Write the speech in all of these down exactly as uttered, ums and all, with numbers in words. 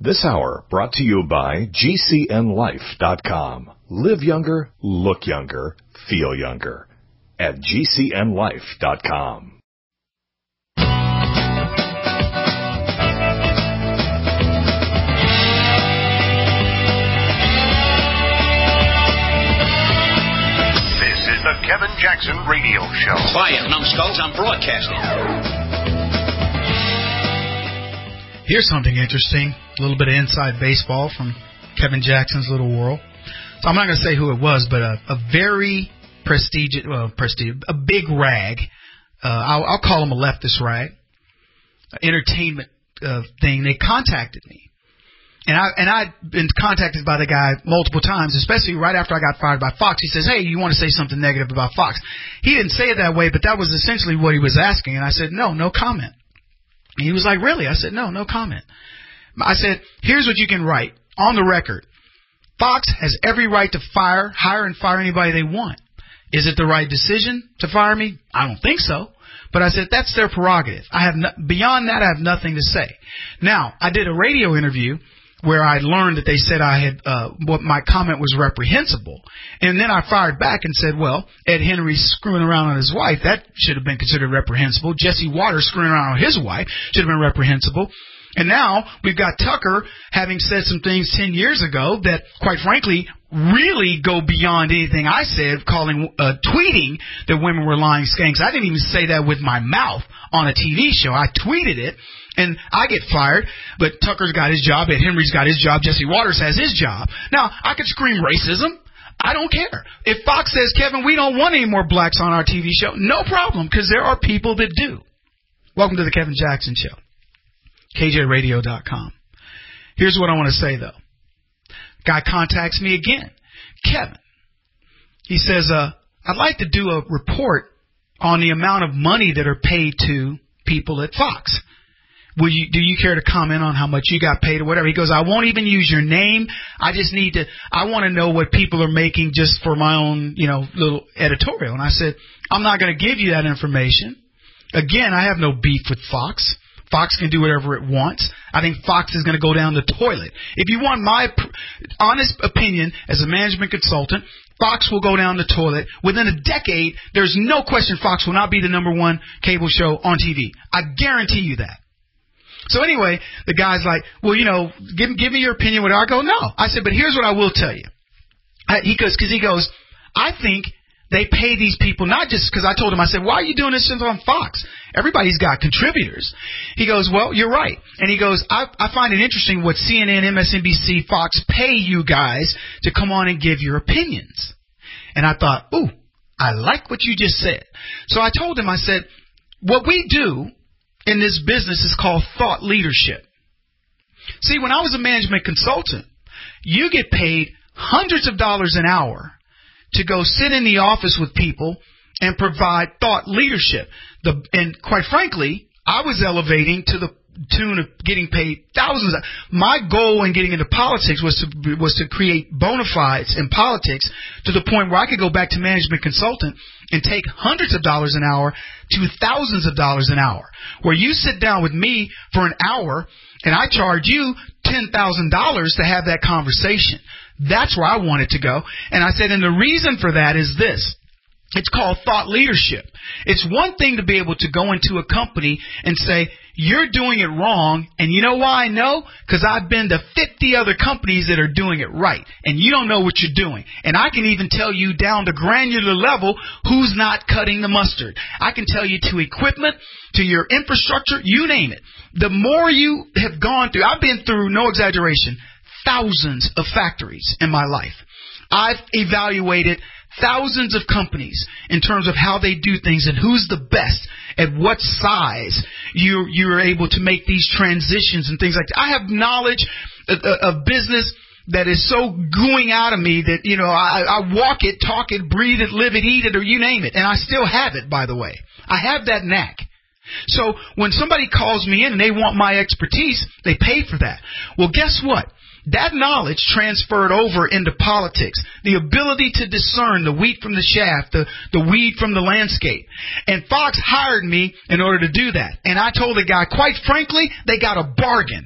This hour brought to you by G C N life dot com. Live younger, look younger, feel younger at G C N life dot com. The Kevin Jackson Radio Show. Quiet, numbskulls, I'm broadcasting. Here's something interesting. A little bit of inside baseball from Kevin Jackson's little world. So I'm not going to say who it was, but a, a very prestigious, well, prestigious, a big rag. Uh, I'll, I'll call him a leftist rag. Entertainment uh, thing. They contacted me. And I and I'd been contacted by the guy multiple times, especially right after I got fired by Fox. He says, "Hey, you want to say something negative about Fox?" He didn't say it that way, but that was essentially what he was asking. And I said, "No, no comment." And he was like, "Really?" I said, "No, no comment." I said, "Here's what you can write on the record: Fox has every right to fire, hire, and fire anybody they want. Is it the right decision to fire me? I don't think so." But I said, that's their prerogative. I have no, beyond that, I have nothing to say. Now, I did a radio interview where I learned that they said I had, uh, what my comment was reprehensible. And then I fired back and said, well, Ed Henry screwing around on his wife, that should have been considered reprehensible. Jesse Waters screwing around on his wife should have been reprehensible. And now we've got Tucker having said some things ten years ago that, quite frankly, really go beyond anything I said, calling, uh, tweeting that women were lying skanks. I didn't even say that with my mouth on a T V show. I tweeted it. And I get fired, but Tucker's got his job, Ed Henry's got his job, Jesse Waters has his job. Now, I could scream racism. I don't care. If Fox says, Kevin, we don't want any more blacks on our T V show, no problem, because there are people that do. Welcome to the Kevin Jackson Show, K J radio dot com. Here's what I want to say, though. Guy contacts me again. Kevin, he says, uh, I'd like to do a report on the amount of money that are paid to people at Fox. Will you, do you care to comment on how much you got paid or whatever? He goes, I won't even use your name. I just need to, I want to know what people are making just for my own, you know, little editorial. And I said, I'm not going to give you that information. Again, I have no beef with Fox. Fox can do whatever it wants. I think Fox is going to go down the toilet. If you want my pr- honest opinion as a management consultant, Fox will go down the toilet. Within a decade, there's no question Fox will not be the number one cable show on T V. I guarantee you that. So anyway, the guy's like, well, you know, give, give me your opinion. Whatever. I go, no. I said, but here's what I will tell you. I, he goes, because he goes, I think they pay these people not just because I told him, I said, why are you doing this on Fox? Everybody's got contributors. He goes, well, you're right. And he goes, I, I find it interesting what C N N, M S N B C, Fox pay you guys to come on and give your opinions. And I thought, ooh, I like what you just said. So I told him, I said, what we do in this business is called thought leadership. See, when I was a management consultant, you get paid hundreds of dollars an hour to go sit in the office with people and provide thought leadership. The, and quite frankly, I was elevating to the tune of getting paid thousands. Of, my goal in getting into politics was to was to create bona fides in politics to the point where I could go back to management consultant and take hundreds of dollars an hour to thousands of dollars an hour. Where you sit down with me for an hour and I charge you ten thousand dollars to have that conversation. That's where I wanted to go. And I said, and the reason for that is this. It's called thought leadership. It's one thing to be able to go into a company and say, you're doing it wrong, and you know why I know? Because I've been to fifty other companies that are doing it right, and you don't know what you're doing. And I can even tell you down to granular level who's not cutting the mustard. I can tell you to equipment, to your infrastructure, you name it. The more you have gone through, I've been through, no exaggeration, thousands of factories in my life. I've evaluated thousands of companies in terms of how they do things and who's the best at what size you you're able to make these transitions and things like that. I have knowledge of, of business that is so gooing out of me that, you know, I, I walk it, talk it, breathe it, live it, eat it, or you name it. And I still have it, by the way. I have that knack. So when somebody calls me in and they want my expertise, they pay for that. Well, guess what? That knowledge transferred over into politics. The ability to discern the wheat from the chaff, the, the weed from the landscape. And Fox hired me in order to do that. And I told the guy, quite frankly, they got a bargain.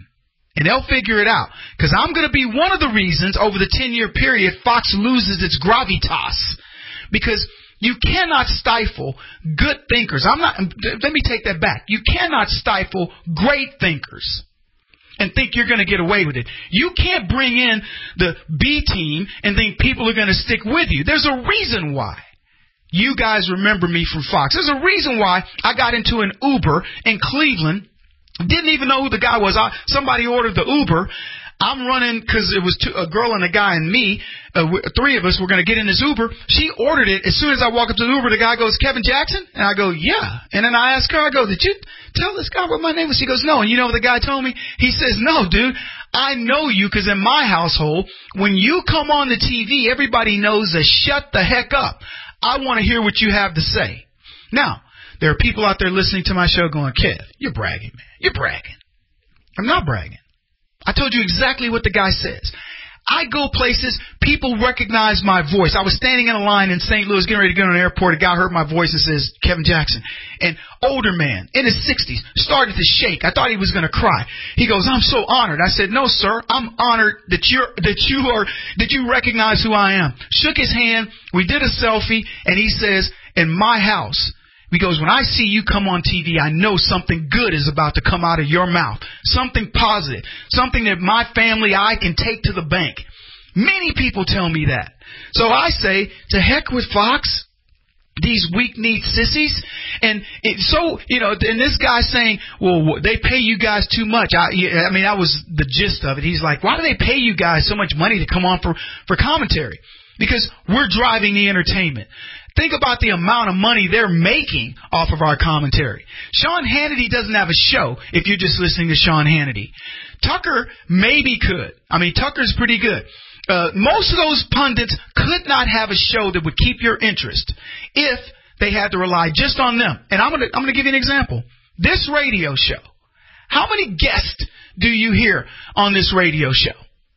And they'll figure it out. Because I'm going to be one of the reasons over the ten-year period Fox loses its gravitas. Because you cannot stifle good thinkers. I'm not. Let me take that back. You cannot stifle great thinkers and think you're going to get away with it. You can't bring in the B team and think people are going to stick with you. There's a reason why you guys remember me from Fox. There's a reason why I got into an Uber in Cleveland. Didn't even know who the guy was. I, somebody ordered the Uber. I'm running because it was two, a girl and a guy and me. Uh, we, three of us were going to get in this Uber. She ordered it. As soon as I walk up to the Uber, the guy goes, "Kevin Jackson?" And I go, "Yeah." And then I ask her, I go, "Did you tell this guy what my name was?" She goes, "No." And you know what the guy told me? He says, "No, dude, I know you because in my household, when you come on the T V, everybody knows to shut the heck up. I want to hear what you have to say." Now, there are people out there listening to my show going, "Kev, you're bragging, man. You're bragging." I'm not bragging. I told you exactly what the guy says. I go places, people recognize my voice. I was standing in a line in Saint Louis getting ready to go to an airport. A guy heard my voice and says, "Kevin Jackson." An older man in his sixties started to shake. I thought he was going to cry. He goes, "I'm so honored." I said, "No, sir. I'm honored that you're that you are that you recognize who I am." Shook his hand. We did a selfie, and he says, "In my house," he goes, "when I see you come on T V, I know something good is about to come out of your mouth. Something positive. Something that my family, I can take to the bank." Many people tell me that. So I say, to heck with Fox, these weak-kneed sissies. And it, so, you know, and this guy saying, "Well, they pay you guys too much." I, I mean, that was the gist of it. He's like, "Why do they pay you guys so much money to come on for, for commentary?" Because we're driving the entertainment. Think about the amount of money they're making off of our commentary. Sean Hannity doesn't have a show if you're just listening to Sean Hannity. Tucker maybe could. I mean, Tucker's pretty good. Uh, most of those pundits could not have a show that would keep your interest if they had to rely just on them. And I'm going to I'm going to give you an example. This radio show. How many guests do you hear on this radio show?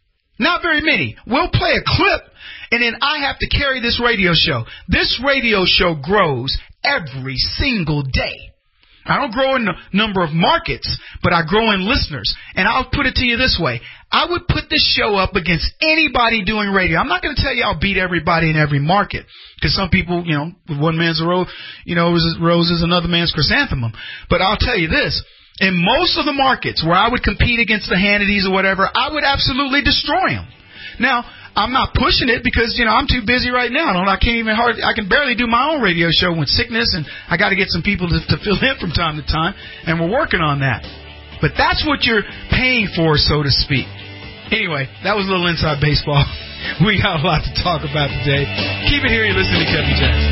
Not very many. We'll play a clip, and then I have to carry this radio show. This radio show grows every single day. I don't grow in the number of markets, but I grow in listeners. And I'll put it to you this way. I would put this show up against anybody doing radio. I'm not going to tell you I'll beat everybody in every market, because some people, you know, one man's a rose, you know, rose is another man's chrysanthemum. But I'll tell you this. In most of the markets where I would compete against the Hannitys or whatever, I would absolutely destroy them. Now, I'm not pushing it because, you know, I'm too busy right now. I don't. I can't even hardly. I can barely do my own radio show with sickness, and I got to get some people to, to fill in from time to time, and we're working on that. But that's what you're paying for, so to speak. Anyway, that was a little inside baseball. We got a lot to talk about today. Keep it here. You're listening to Kevin Jackson.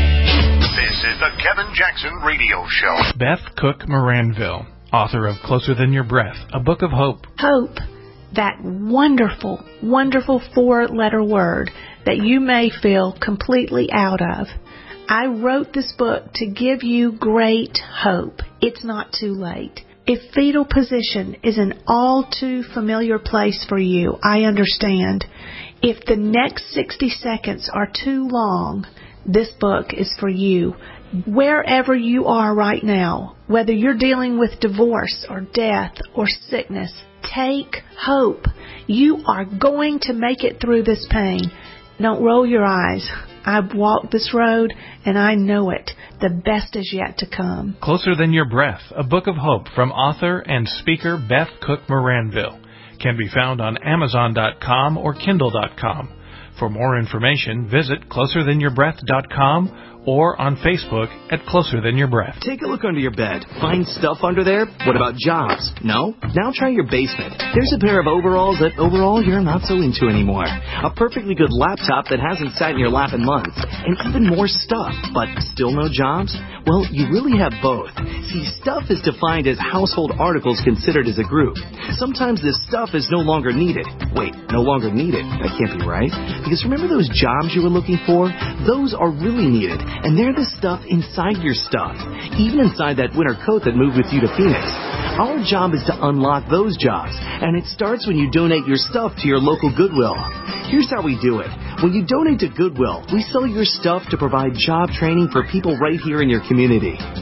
This is the Kevin Jackson Radio Show. Beth Cook Moranville, author of Closer Than Your Breath, a book of hope. Hope. That wonderful, wonderful four-letter word that you may feel completely out of. I wrote this book to give you great hope. It's not too late. If fetal position is an all too familiar place for you, I understand. If the next sixty seconds are too long, this book is for you. Wherever you are right now, whether you're dealing with divorce or death or sickness, take hope. You are going to make it through this pain. Don't roll your eyes. I've walked this road, and I know it. The best is yet to come. Closer Than Your Breath, a book of hope from author and speaker Beth Cook Moranville, can be found on Amazon dot com or Kindle dot com. For more information, visit closer than your breath dot com or on Facebook at Closer Than Your Breath. Take a look under your bed. Find stuff under there? What about jobs? No? Now try your basement. There's a pair of overalls that overall you're not so into anymore. A perfectly good laptop that hasn't sat in your lap in months. And even more stuff, but still no jobs? Well, you really have both. See, stuff is defined as household articles considered as a group. Sometimes this stuff is no longer needed. Wait, no longer needed? That can't be right. Because remember those jobs you were looking for? Those are really needed. And they're the stuff inside your stuff, even inside that winter coat that moved with you to Phoenix. Our job is to unlock those jobs, and it starts when you donate your stuff to your local Goodwill. Here's how we do it. When you donate to Goodwill, we sell your stuff to provide job training for people right here in your community.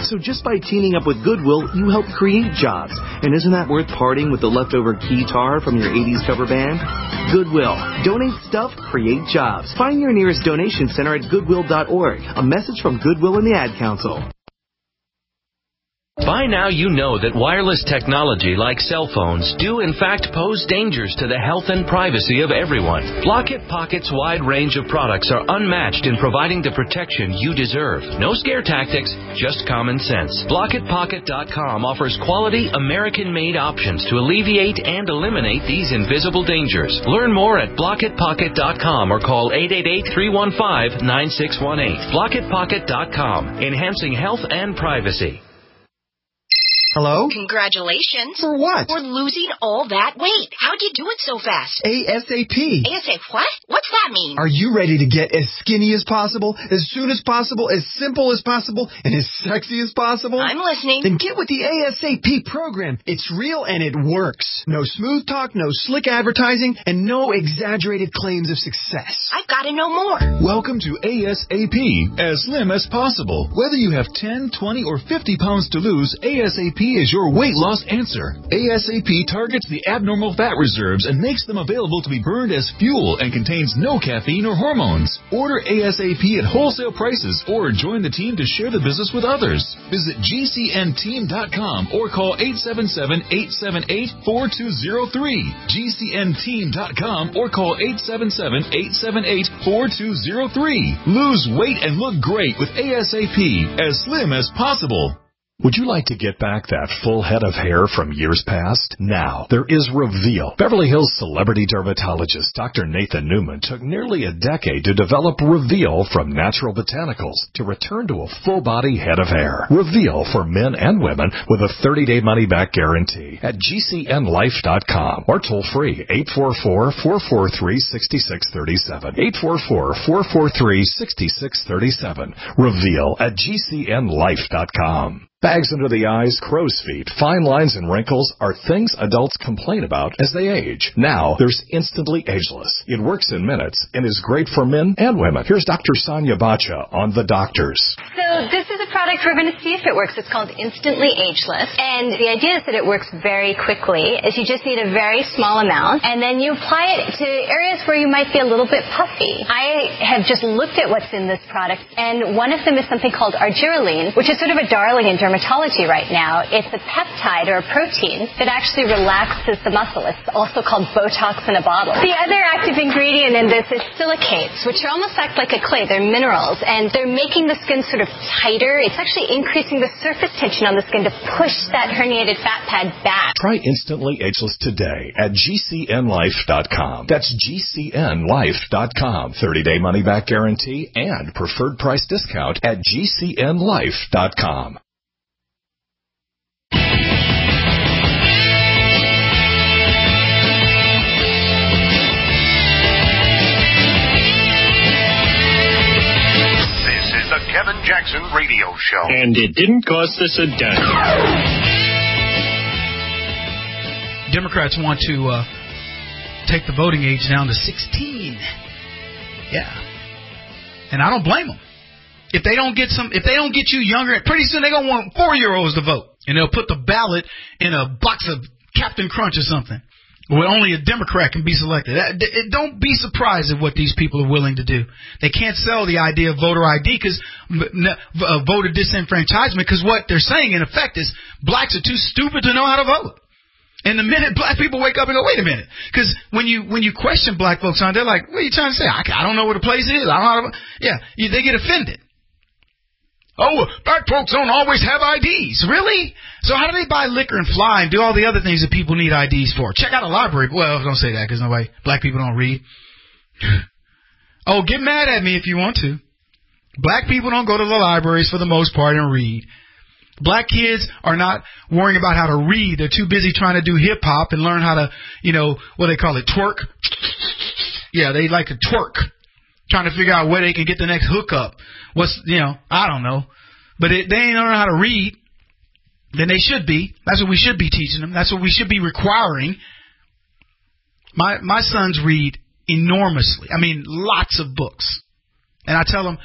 So just by teaming up with Goodwill, you help create jobs. And isn't that worth parting with the leftover keytar from your eighties cover band? Goodwill. Donate stuff, create jobs. Find your nearest donation center at goodwill dot org. A message from Goodwill and the Ad Council. By now you know that wireless technology like cell phones do in fact pose dangers to the health and privacy of everyone. Blockit Pocket's wide range of products are unmatched in providing the protection you deserve. No scare tactics, just common sense. Blockit Pocket dot com offers quality American-made options to alleviate and eliminate these invisible dangers. Learn more at Blockit Pocket dot com or call eight eight eight, three one five, nine six one eight. Blockit Pocket dot com, enhancing health and privacy. Hello? Congratulations. For what? For losing all that weight. How'd you do it so fast? ASAP. ASAP what? What's that mean? Are you ready to get as skinny as possible, as soon as possible, as simple as possible, and as sexy as possible? I'm listening. Then get with the ASAP program. It's real and it works. No smooth talk, no slick advertising, and no exaggerated claims of success. I've got to know more. Welcome to ASAP, as slim as possible. Whether you have ten, twenty, or fifty pounds to lose, ASAP is your weight loss answer. ASAP targets the abnormal fat reserves and makes them available to be burned as fuel and contains no caffeine or hormones. Order ASAP at wholesale prices or join the team to share the business with others. Visit G C N team dot com or call eight seven seven, eight seven eight, four two zero three. G C N team dot com or call eight seven seven, eight seven eight, four two zero three. Lose weight and look great with ASAP, as slim as possible. Would you like to get back that full head of hair from years past? Now, there is Reveal. Beverly Hills celebrity dermatologist Doctor Nathan Newman took nearly a decade to develop Reveal from natural botanicals to return to a full-body head of hair. Reveal for men and women with a thirty-day money-back guarantee at G C N life dot com or toll-free eight four four, four four three, six six three seven. eight four four, four four three, six six three seven. Reveal at G C N life dot com. Bags under the eyes, crow's feet, fine lines, and wrinkles are things adults complain about as they age. Now, there's Instantly Ageless. It works in minutes and is great for men and women. Here's Doctor Sonia Bacha on The Doctors. So this is a product we're going to see if it works. It's called Instantly Ageless. And the idea is that it works very quickly. Is you just need a very small amount, and then you apply it to areas where you might be a little bit puffy. I have just looked at what's in this product, and one of them is something called argireline, which is sort of a darling in dermatology right now. It's a peptide or a protein that actually relaxes the muscle. It's also called Botox in a bottle. The other active ingredient in this is silicates, which are almost act like a clay. They're minerals, and they're making the skin sort of tighter. It's actually increasing the surface tension on the skin to push that herniated fat pad back. Try Instantly Ageless today at G C N life dot com. That's G C N life dot com. thirty-day money-back guarantee and preferred price discount at G C N life dot com. The Kevin Jackson Radio Show. And it didn't cost us a dime. Democrats want to uh, take the voting age down to sixteen. Yeah. And I don't blame them. If they don't get some, if they don't get you younger, pretty soon they're going to want four-year-olds to vote. And they'll put the ballot in a box of Captain Crunch or something, where only a Democrat can be selected. Don't be surprised at what these people are willing to do. They can't sell the idea of voter I D because uh, voter disenfranchisement, because what they're saying in effect is blacks are too stupid to know how to vote. And the minute black people wake up and go, wait a minute, because when you when you question black folks on, they're like, what are you trying to say? I, I don't know where the place is. I don't know how to, yeah, you, they get offended. Oh, black folks don't always have I Ds. Really? So how do they buy liquor and fly and do all the other things that people need I Ds for? Check out a library. Well, don't say that because nobody, black people don't read. Oh, get mad at me if you want to. Black people don't go to the libraries for the most part and read. Black kids are not worrying about how to read. They're too busy trying to do hip-hop and learn how to, you know, what do they call it, twerk? Yeah, they like to twerk. Trying to figure out where they can get the next hookup. What's, you know, I don't know. But it, they ain't learning how to read. Then they should be. That's what we should be teaching them. That's what we should be requiring. My my sons read enormously. I mean, lots of books. And I tell them,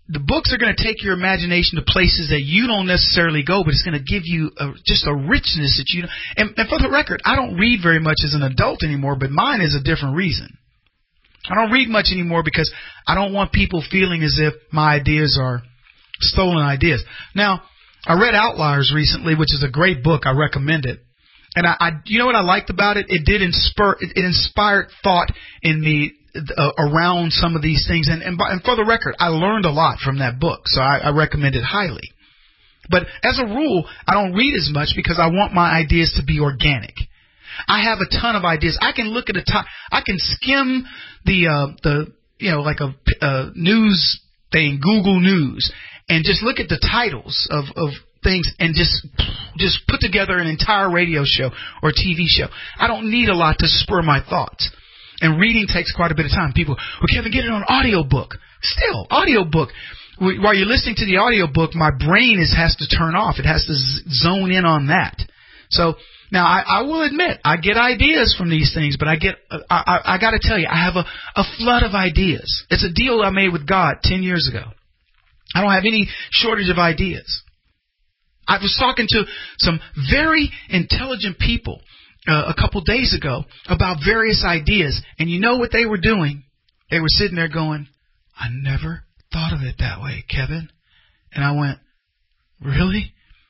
the books are going to take your imagination to places that you don't necessarily go, but it's going to give you a, just a richness that you don't. And, and for the record, I don't read very much as an adult anymore, but mine is a different reason. I don't read much anymore because I don't want people feeling as if my ideas are stolen ideas. Now, I read Outliers recently, which is a great book. I recommend it. And I, I you know what I liked about it? It did inspire, it, it inspired thought in me uh, around some of these things. And, and, and for the record, I learned a lot from that book, so I, I recommend it highly. But as a rule, I don't read as much because I want my ideas to be organic. I have a ton of ideas. I can look at a top, I can skim the uh, the you know like a, a news thing, Google News, and just look at the titles of of things and just just put together an entire radio show or T V show. I don't need a lot to spur my thoughts. And reading takes quite a bit of time. People, well, Kevin, get it on audio book. Still, audio book. While you're listening to the audio book, my brain is has to turn off. It has to z- zone in on that. So now I, I will admit I get ideas from these things, but I get I, I, I got to tell you I have a, a flood of ideas. It's a deal I made with God ten years ago. I don't have any shortage of ideas. I was talking to some very intelligent people uh, a couple days ago about various ideas, and you know what they were doing? They were sitting there going, "I never thought of it that way, Kevin." And I went, "Really?"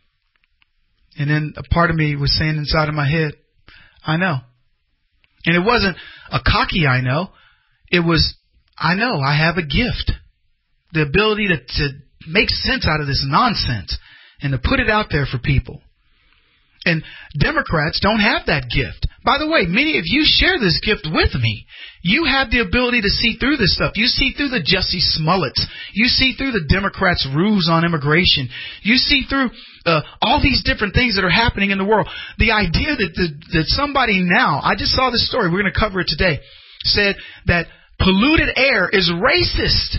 And then a part of me was saying inside of my head, "I know." And it wasn't a cocky I know. It was, I know I have a gift. The ability to, to make sense out of this nonsense and to put it out there for people. And Democrats don't have that gift. By the way, many of you share this gift with me. You have the ability to see through this stuff. You see through the Jussie Smollets. You see through the Democrats' ruse on immigration. You see through uh, all these different things that are happening in the world. The idea that the, that somebody now, I just saw this story, we're going to cover it today, said that polluted air is racist.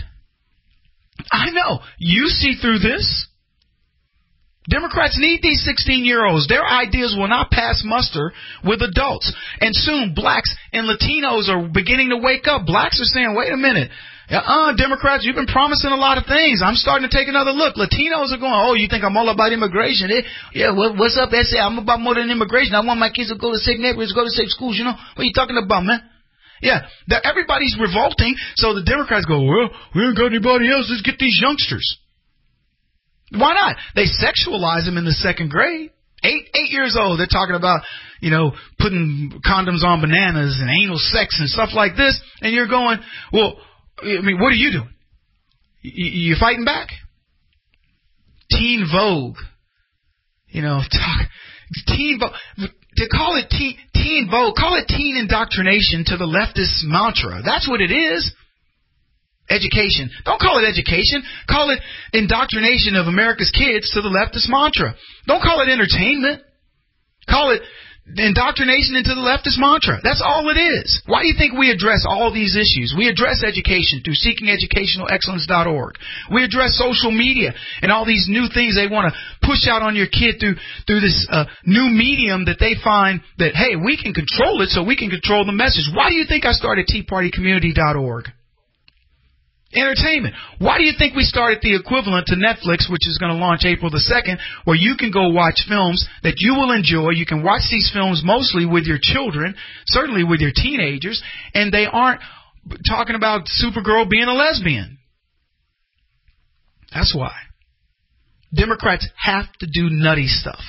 I know. You see through this. Democrats need these sixteen-year-olds. Their ideas will not pass muster with adults. And soon, blacks and Latinos are beginning to wake up. Blacks are saying, wait a minute. Uh-uh, Democrats, you've been promising a lot of things. I'm starting to take another look. Latinos are going, oh, you think I'm all about immigration? Eh? Yeah, what, what's up, S A? I'm about more than immigration. I want my kids to go to safe neighborhoods, go to safe schools. You know, what are you talking about, man? Yeah, everybody's revolting. So the Democrats go, well, we ain't got anybody else. Let's get these youngsters. Why not? They sexualize them in the second grade. Eight eight years old, they're talking about, you know, putting condoms on bananas and anal sex and stuff like this. And you're going, well, I mean, what are you doing? You fighting back? Teen Vogue. You know, talk, Teen Vogue. To call it teen, teen Vogue, call it teen indoctrination to the leftist mantra. That's what it is. Education. Don't call it education. Call it indoctrination of America's kids to the leftist mantra. Don't call it entertainment. Call it indoctrination into the leftist mantra. That's all it is. Why do you think we address all these issues? We address education through seeking educational excellence dot org. We address social media and all these new things they want to push out on your kid through through this uh, new medium that they find that, hey, we can control it so we can control the message. Why do you think I started tea party community dot org? Entertainment. Why do you think we started the equivalent to Netflix, which is going to launch April the second, where you can go watch films that you will enjoy. You can watch these films mostly with your children, certainly with your teenagers, and they aren't talking about Supergirl being a lesbian. That's why. Democrats have to do nutty stuff.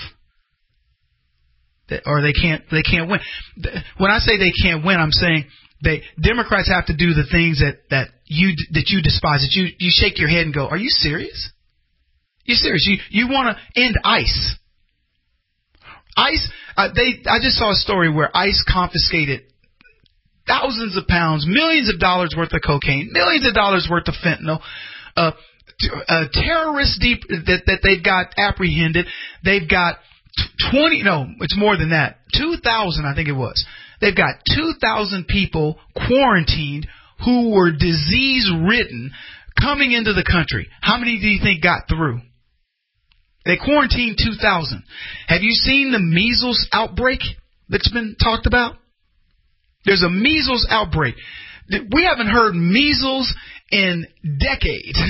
Or they can't they can't win. When I say they can't win, I'm saying They Democrats have to do the things that, that you that you despise, that you, you shake your head and go, are you serious? You serious? You you want to end ICE? ICE. Uh, they. I just saw a story where ICE confiscated thousands of pounds, millions of dollars worth of cocaine, millions of dollars worth of fentanyl. Uh, uh, terrorists deep that that they've got apprehended. They've got twenty. No, it's more than that. Two thousand, I think it was. They've got two thousand people quarantined who were disease-ridden coming into the country. How many do you think got through? They quarantined two thousand. Have you seen the measles outbreak that's been talked about? There's a measles outbreak. We haven't heard measles in decades.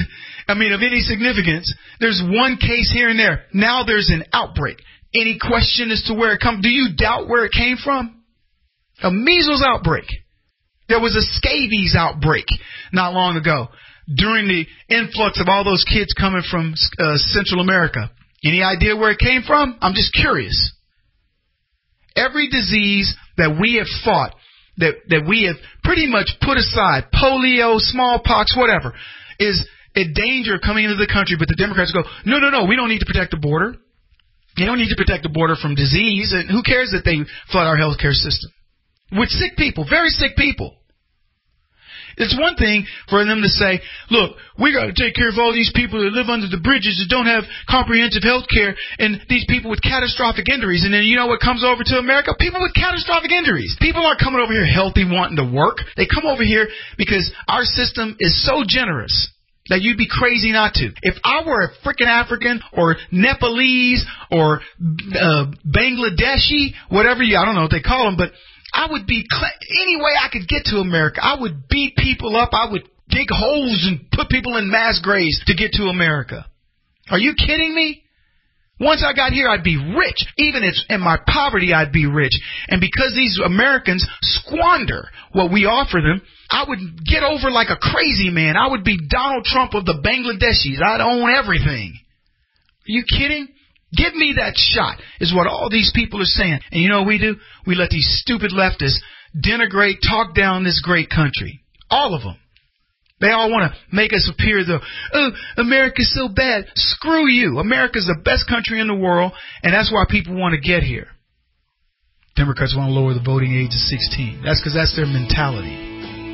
I mean, of any significance. There's one case here and there. Now there's an outbreak. Any question as to where it comes? Do you doubt where it came from? A measles outbreak. There was a scabies outbreak not long ago during the influx of all those kids coming from uh, Central America. Any idea where it came from? I'm just curious. Every disease that we have fought, that, that we have pretty much put aside, polio, smallpox, whatever, is a danger coming into the country. But the Democrats go, no, no, no, we don't need to protect the border. You don't need to protect the border from disease. And who cares that they flood our health care system with sick people, very sick people? It's one thing for them to say, look, we got to take care of all these people that live under the bridges that don't have comprehensive health care, and these people with catastrophic injuries. And then you know what comes over to America? People with catastrophic injuries. People aren't coming over here healthy, wanting to work. They come over here because our system is so generous that you'd be crazy not to. If I were a freaking African or Nepalese or uh, Bangladeshi, whatever you, I don't know what they call them, but I would be, any way I could get to America, I would beat people up. I would dig holes and put people in mass graves to get to America. Are you kidding me? Once I got here, I'd be rich. Even if in my poverty, I'd be rich. And because these Americans squander what we offer them, I would get over like a crazy man. I would be Donald Trump of the Bangladeshis. I'd own everything. Are you kidding? Give me that shot, is what all these people are saying. And you know what we do? We let these stupid leftists denigrate, talk down this great country. All of them. They all want to make us appear as though, oh, America's so bad. Screw you. America's the best country in the world, and that's why people want to get here. Democrats want to lower the voting age to sixteen. That's because that's their mentality.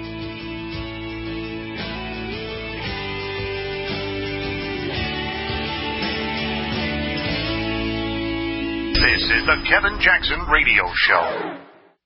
This is the Kevin Jackson Radio Show.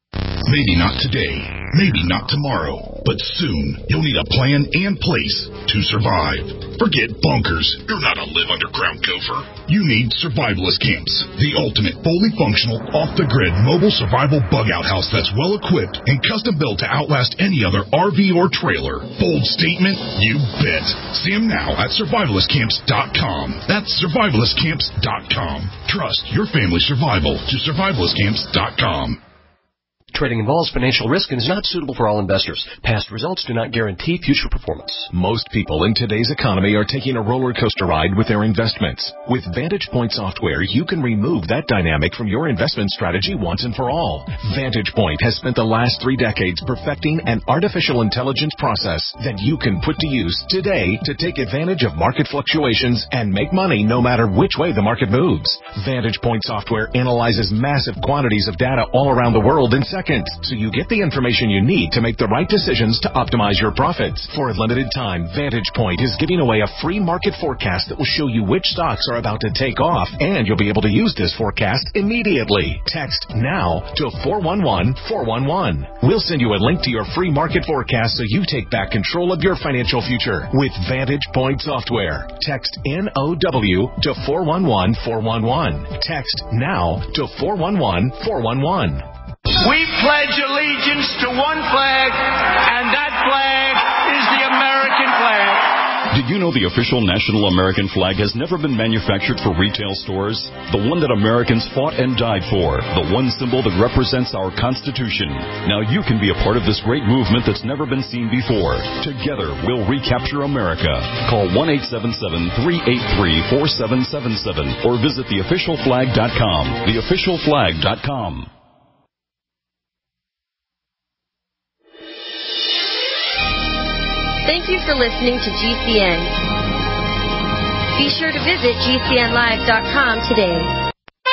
Maybe not today, maybe not tomorrow, but soon you'll need a plan and place to survive. Forget bunkers. You're not a live underground gopher. You need Survivalist Camps, the ultimate fully functional, off-the-grid mobile survival bug-out house that's well-equipped and custom-built to outlast any other R V or trailer. Bold statement? You bet. See them now at survivalist camps dot com. That's survivalist camps dot com. Trust your family's survival to survivalist camps dot com. Trading involves financial risk and is not suitable for all investors. Past results do not guarantee future performance. Most people in today's economy are taking a roller coaster ride with their investments. With Vantage Point software, you can remove that dynamic from your investment strategy once and for all. Vantage Point has spent the last three decades perfecting an artificial intelligence process that you can put to use today to take advantage of market fluctuations and make money no matter which way the market moves. Vantage Point software analyzes massive quantities of data all around the world in seconds. So you get the information you need to make the right decisions to optimize your profits. For a limited time, Vantage Point is giving away a free market forecast that will show you which stocks are about to take off, and you'll be able to use this forecast immediately. Text NOW to four one one four one one. We'll send you a link to your free market forecast so you take back control of your financial future with Vantage Point software. Text N O W to four one one four one one. Text NOW to four one one four one one. We pledge allegiance to one flag, and that flag is the American flag. Did you know the official national American flag has never been manufactured for retail stores? The one that Americans fought and died for. The one symbol that represents our Constitution. Now you can be a part of this great movement that's never been seen before. Together, we'll recapture America. Call one eight seven seven, three eight three, four seven seven seven or visit the official flag dot com. the official flag dot com. Thank you for listening to G C N. Be sure to visit G C N live dot com today.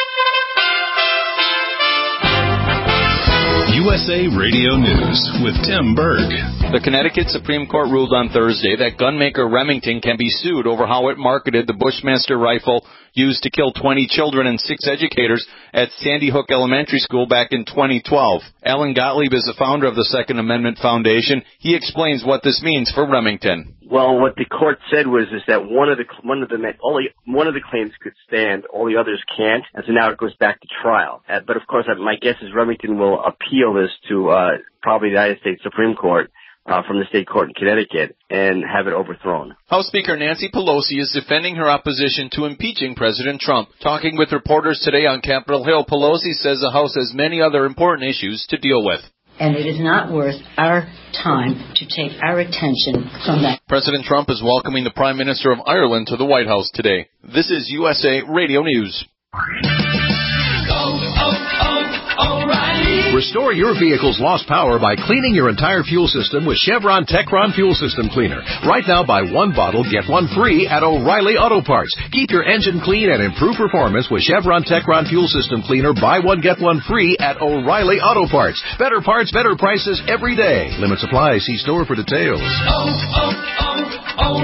U S A Radio News with Tim Berg. The Connecticut Supreme Court ruled on Thursday that gunmaker Remington can be sued over how it marketed the Bushmaster rifle used to kill twenty children and six educators at Sandy Hook Elementary School back in twenty twelve. Alan Gottlieb is the founder of the Second Amendment Foundation. He explains what this means for Remington. Well, what the court said was is that one of the one of the only one of the claims could stand, all the others can't, and so now it goes back to trial. Uh, but of course, my guess is Remington will appeal this to uh, probably the United States Supreme Court. uh, from the state court in Connecticut and have it overthrown. House Speaker Nancy Pelosi is defending her opposition to impeaching President Trump. Talking with reporters today on Capitol Hill, Pelosi says the House has many other important issues to deal with. And it is not worth our time to take our attention from that. President Trump is welcoming the Prime Minister of Ireland to the White House today. This is U S A Radio News. Restore your vehicle's lost power by cleaning your entire fuel system with Chevron Techron Fuel System Cleaner. Right now, buy one bottle, get one free at O'Reilly Auto Parts. Keep your engine clean and improve performance with Chevron Techron Fuel System Cleaner. Buy one, get one free at O'Reilly Auto Parts. Better parts, better prices every day. Limit supply. See store for details. Oh, oh,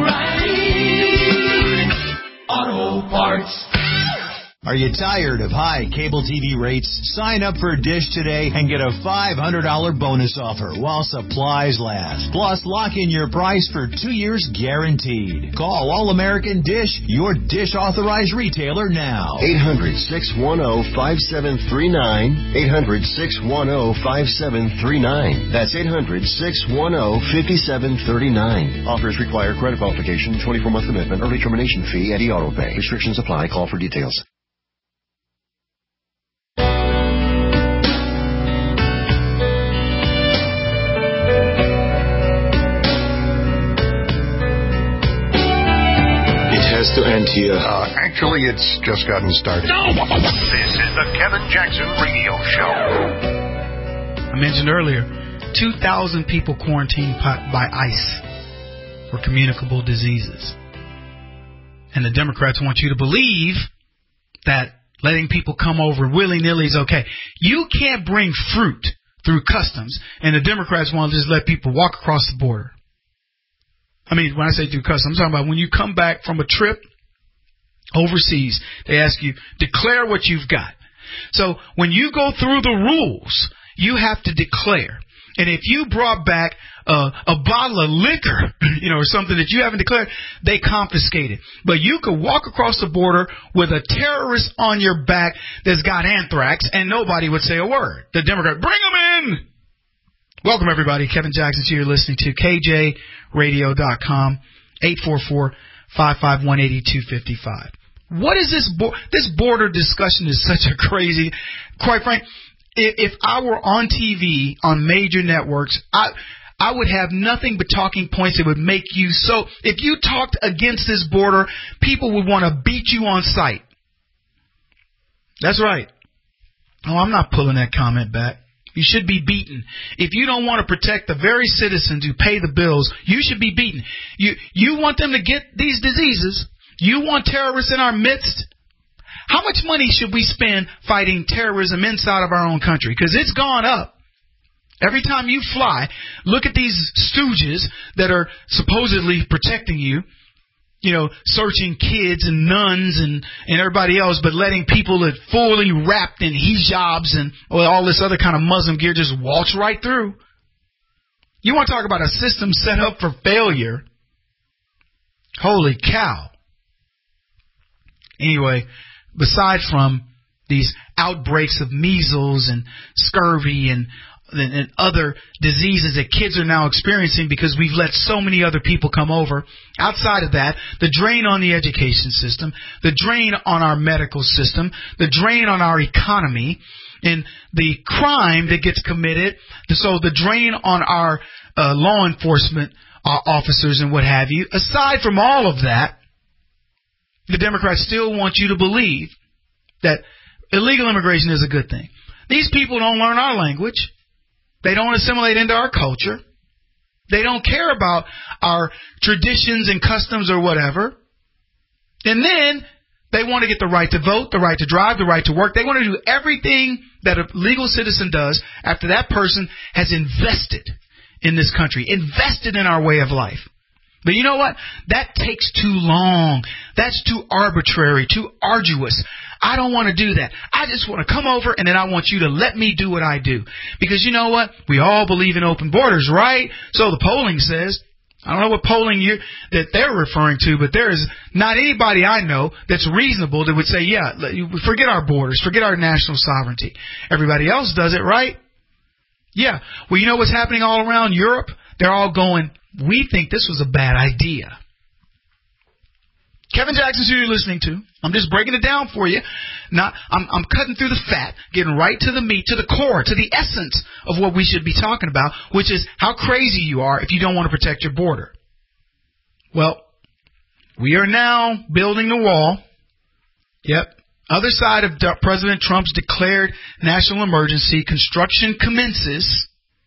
oh, O'Reilly Auto Parts. Are you tired of high cable T V rates? Sign up for Dish today and get a five hundred dollars bonus offer while supplies last. Plus, lock in your price for two years guaranteed. Call All-American Dish, your Dish authorized retailer now. eight hundred, six one zero, five seven three nine. eight hundred, six one zero, five seven three nine. That's eight hundred, six one zero, five seven three nine. Offers require credit qualification, twenty-four month commitment, early termination fee, and e-auto pay. Restrictions apply. Call for details. To end here. Uh, actually, it's just gotten started. No! This is the Kevin Jackson Radio Show. I mentioned earlier, two thousand people quarantined by ICE for communicable diseases. And the Democrats want you to believe that letting people come over willy-nilly is okay. You can't bring fruit through customs, and the Democrats want to just let people walk across the border. I mean, when I say through customs, I'm talking about when you come back from a trip overseas, they ask you, declare what you've got. So when you go through the rules, you have to declare. And if you brought back uh, a bottle of liquor, you know, or something that you haven't declared, they confiscate it. But you could walk across the border with a terrorist on your back that's got anthrax, and nobody would say a word. The Democrat, bring them in! Welcome, everybody. Kevin Jackson here, listening to K J radio dot com, eight four four, five five one, eight two five five. What is this? Bo- this border discussion is such a crazy, quite frank, if, if I were on T V, on major networks, I I would have nothing but talking points that would make you so, if you talked against this border, people would want to beat you on sight. That's right. Oh, I'm not pulling that comment back. You should be beaten. If you don't want to protect the very citizens who pay the bills, you should be beaten. You you want them to get these diseases. You want terrorists in our midst. How much money should we spend fighting terrorism inside of our own country? Because it's gone up. Every time you fly, look at these stooges that are supposedly protecting you. You know, searching kids and nuns and, and everybody else, but letting people that fully wrapped in hijabs and well, all this other kind of Muslim gear just waltz right through. You want to talk about a system set up for failure? Holy cow. Anyway, beside from these outbreaks of measles and scurvy and And, and other diseases that kids are now experiencing because we've let so many other people come over. Outside of that, the drain on the education system, the drain on our medical system, the drain on our economy, and the crime that gets committed. So the drain on our uh, law enforcement uh, officers and what have you. Aside from all of that, the Democrats still want you to believe that illegal immigration is a good thing. These people don't learn our language. They don't assimilate into our culture. They don't care about our traditions and customs or whatever. And then they want to get the right to vote, the right to drive, the right to work. They want to do everything that a legal citizen does after that person has invested in this country, invested in our way of life. But you know what? That takes too long. That's too arbitrary, too arduous. I don't want to do that. I just want to come over and then I want you to let me do what I do. Because you know what? We all believe in open borders, right? So the polling says. I don't know what polling you that they're referring to, but there is not anybody I know that's reasonable that would say, yeah, forget our borders, forget our national sovereignty. Everybody else does it, right? Yeah. Well, you know what's happening all around Europe? they're all going, we think this was a bad idea. Kevin Jackson's who you're listening to. I'm just breaking it down for you. Not, I'm, I'm cutting through the fat, getting right to the meat, to the core, to the essence of what we should be talking about, which is how crazy you are if you don't want to protect your border. Well, we are now building the wall. Yep. Other side of President Trump's declared national emergency, construction commences.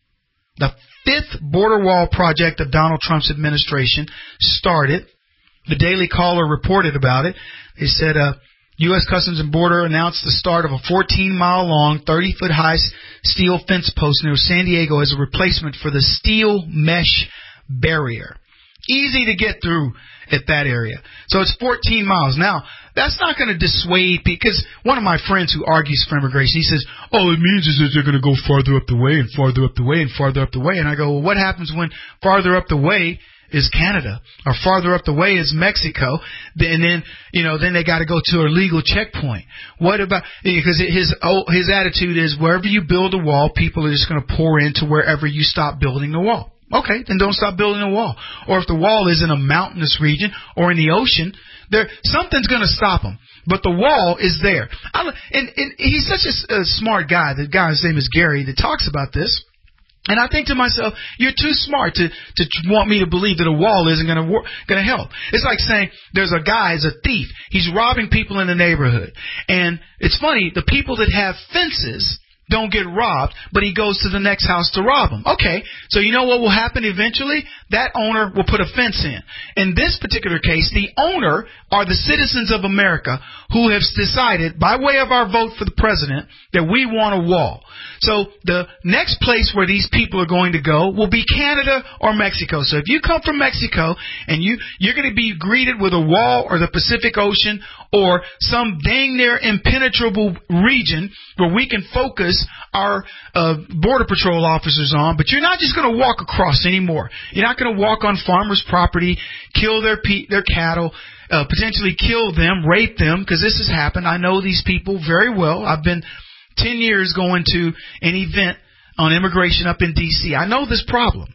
The fifth border wall project of Donald Trump's administration started. The Daily Caller reported about it. They said uh, U S Customs and Border announced the start of a fourteen-mile-long, thirty-foot-high steel fence post near San Diego as a replacement for the steel mesh barrier. Easy to get through at that area. So it's fourteen miles. Now, that's not going to dissuade, because one of my friends who argues for immigration, he says, all it means is that they're going to go farther up the way and farther up the way and farther up the way. And I go, well, what happens when farther up the way is Canada, or farther up the way is Mexico, and then, you know, then they got to go to a legal checkpoint. What about, because his his attitude is wherever you build a wall, people are just going to pour into wherever you stop building the wall. Okay, then don't stop building a wall. Or if the wall is in a mountainous region or in the ocean, there something's going to stop them. But the wall is there. I, and, and he's such a, a smart guy. The guy's name is Gary that talks about this. And I think to myself, you're too smart to, to want me to believe that a wall isn't going to work, going to help. It's like saying there's a guy, he's a thief. He's robbing people in the neighborhood. And it's funny, the people that have fences don't get robbed, but he goes to the next house to rob them. Okay, so you know what will happen eventually? That owner will put a fence in. In this particular case, the owner are the citizens of America who have decided, by way of our vote for the president, that we want a wall. So the next place where these people are going to go will be Canada or Mexico. So if you come from Mexico and you, you're going to be greeted with a wall or the Pacific Ocean or some dang near impenetrable region where we can focus our uh, Border Patrol officers on, but you're not just going to walk across anymore. You're not going to walk on farmers' property, kill their pe- their cattle, uh, potentially kill them, rape them, because this has happened. I know these people very well. I've been ten years going to an event on immigration up in D C I know this problem.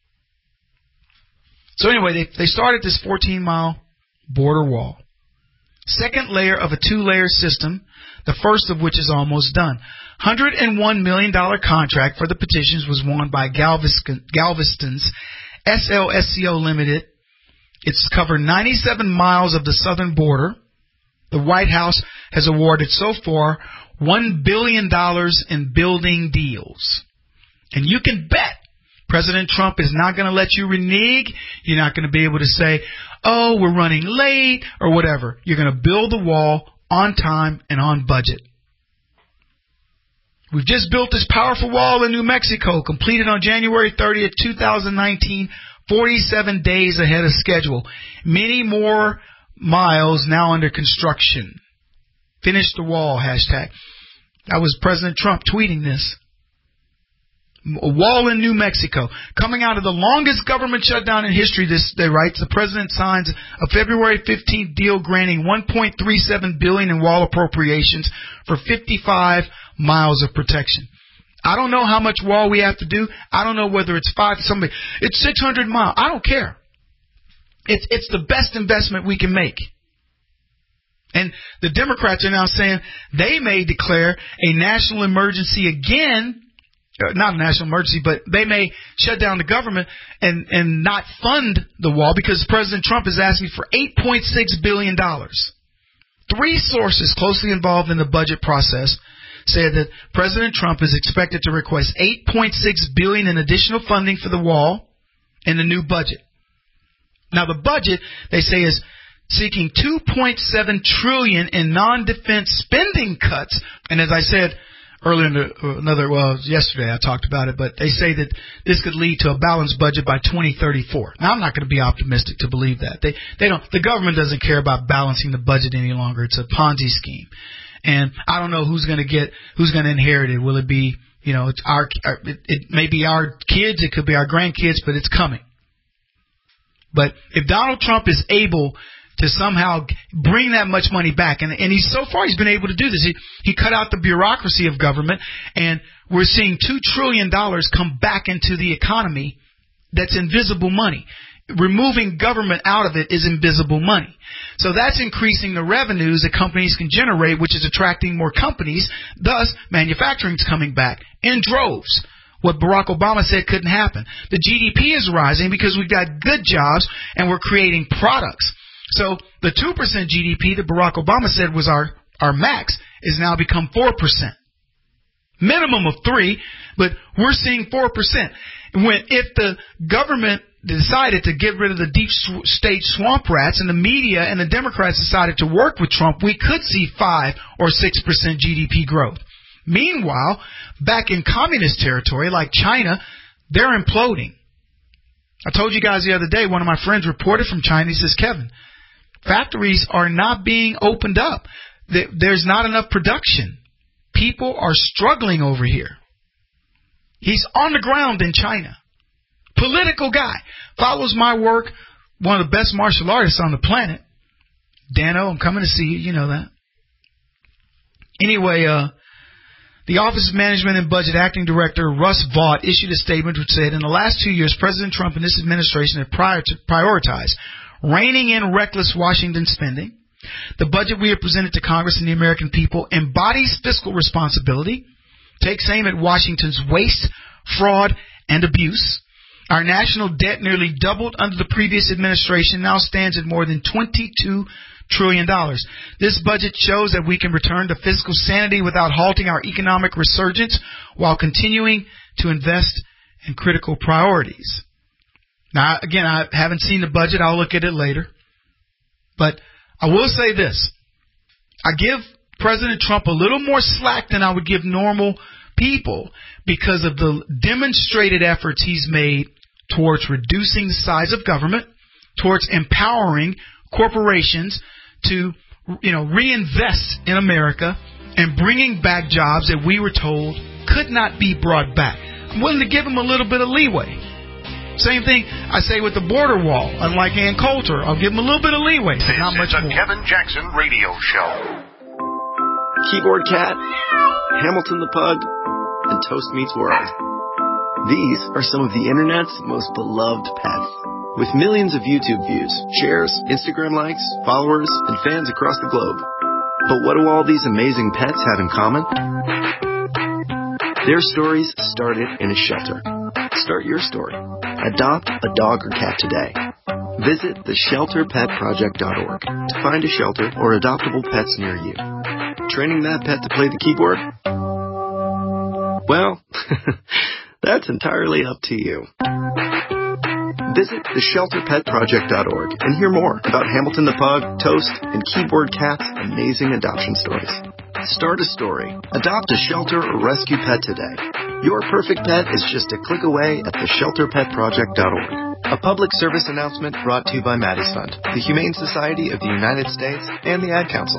So anyway, they, they started this fourteen-mile border wall. Second layer of a two-layer system, the first of which is almost done. one hundred one million dollars contract for the petitions was won by Galveston, Galveston's S L S C O Limited. It's covered ninety-seven miles of the southern border. The White House has awarded so far one billion dollars in building deals. And you can bet President Trump is not going to let you renege. You're not going to be able to say, oh, we're running late or whatever. You're going to build the wall on time and on budget. We've just built this powerful wall in New Mexico, completed on January thirtieth, twenty nineteen, forty-seven days ahead of schedule. Many more miles now under construction. Finish the wall, hashtag. That was President Trump tweeting this. A wall in New Mexico. Coming out of the longest government shutdown in history, this day writes, the president signs a February fifteenth deal granting one point three seven billion dollars in wall appropriations for fifty-five miles of protection. I don't know how much wall we have to do. I don't know whether it's five, somebody, it's six hundred miles. I don't care. It's, it's the best investment we can make. And the Democrats are now saying they may declare a national emergency again. Not a national emergency, but they may shut down the government and, and not fund the wall because President Trump is asking for eight point six billion dollars. Three sources closely involved in the budget process said that President Trump is expected to request eight point six billion dollars in additional funding for the wall in the new budget. Now, the budget, they say, is seeking two point seven trillion dollars in non-defense spending cuts. And as I said earlier in the, another, well, yesterday I talked about it, but they say that this could lead to a balanced budget by twenty thirty-four. Now, I'm not going to be optimistic to believe that. They, they don't, the government doesn't care about balancing the budget any longer. It's a Ponzi scheme. And I don't know who's going to get, who's going to inherit it. Will it be, you know, it's our, it, it may be our kids, it could be our grandkids, but it's coming. But if Donald Trump is able to somehow bring that much money back, and, and he's so far he's been able to do this. He, he cut out the bureaucracy of government, and we're seeing two trillion dollars come back into the economy that's invisible money. Removing government out of it is invisible money. So that's increasing the revenues that companies can generate, which is attracting more companies. Thus, manufacturing's coming back in droves. What Barack Obama said couldn't happen. The G D P is rising because we've got good jobs and we're creating products. So the two percent G D P that Barack Obama said was our, our max is now become four percent. Minimum of three, but we're seeing four percent. When, if the government decided to get rid of the deep state swamp rats and the media and the Democrats decided to work with Trump, we could see five or six percent G D P growth. Meanwhile, back in communist territory like China, they're imploding. I told you guys the other day, one of my friends reported from China. He says, Kevin, factories are not being opened up. There's not enough production. People are struggling over here. He's on the ground in China. Political guy. Follows my work. One of the best martial artists on the planet. Dano, I'm coming to see you. You know that. Anyway, uh, the Office of Management and Budget Acting Director Russ Vaught issued a statement which said, in the last two years, President Trump and this administration have prior to prioritized reining in reckless Washington spending. The budget we have presented to Congress and the American people embodies fiscal responsibility, takes aim at Washington's waste, fraud, and abuse. Our national debt nearly doubled under the previous administration, now stands at more than twenty-two trillion dollars. This budget shows that we can return to fiscal sanity without halting our economic resurgence while continuing to invest in critical priorities. Now, again, I haven't seen the budget. I'll look at it later. But I will say this. I give President Trump a little more slack than I would give normal people because of the demonstrated efforts he's made towards reducing the size of government, towards empowering corporations to, you know, reinvest in America and bringing back jobs that we were told could not be brought back. I'm willing to give him a little bit of leeway. Same thing I say with the border wall. Unlike Ann Coulter, I'll give him a little bit of leeway, but not much more. This is the Kevin Jackson Radio Show. Keyboard Cat, Hamilton the Pug, and Toast Meets World. These are some of the Internet's most beloved pets. With millions of YouTube views, shares, Instagram likes, followers, and fans across the globe. But what do all these amazing pets have in common? Their stories started in a shelter. Start your story. Adopt a dog or cat today. Visit the shelter pet project dot org to find a shelter or adoptable pets near you. Training that pet to play the keyboard? Well, that's entirely up to you. Visit the shelter pet project dot org and hear more about Hamilton the Pug, Toast, and Keyboard Cat's amazing adoption stories. Start a story. Adopt a shelter or rescue pet today. Your perfect pet is just a click away at the shelter pet project dot org. A public service announcement brought to you by Maddie's Fund, the Humane Society of the United States, and the Ad Council.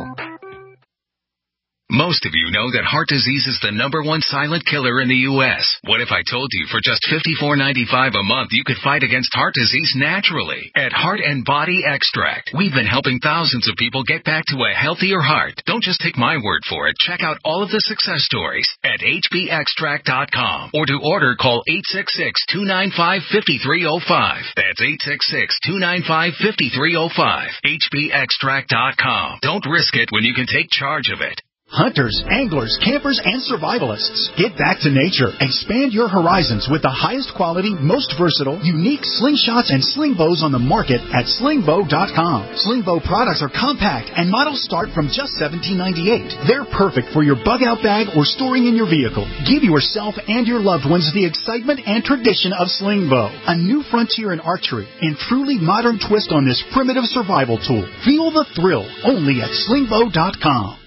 Most of you know that heart disease is the number one silent killer in the U S What if I told you for just fifty-four ninety-five a month you could fight against heart disease naturally? At Heart and Body Extract, we've been helping thousands of people get back to a healthier heart. Don't just take my word for it. Check out all of the success stories at H B extract dot com. Or to order, call eight six six, two nine five, five three zero five. That's eight six six, two nine five, five three zero five. H B extract dot com. Don't risk it when you can take charge of it. Hunters, anglers, campers, and survivalists. Get back to nature. Expand your horizons with the highest quality, most versatile, unique slingshots and sling bows on the market at sling bow dot com. Sling bow products are compact and models start from just seventeen ninety-eight. They're perfect for your bug out bag or storing in your vehicle. Give yourself and your loved ones the excitement and tradition of sling bow. A new frontier in archery and truly modern twist on this primitive survival tool. Feel the thrill only at sling bow dot com.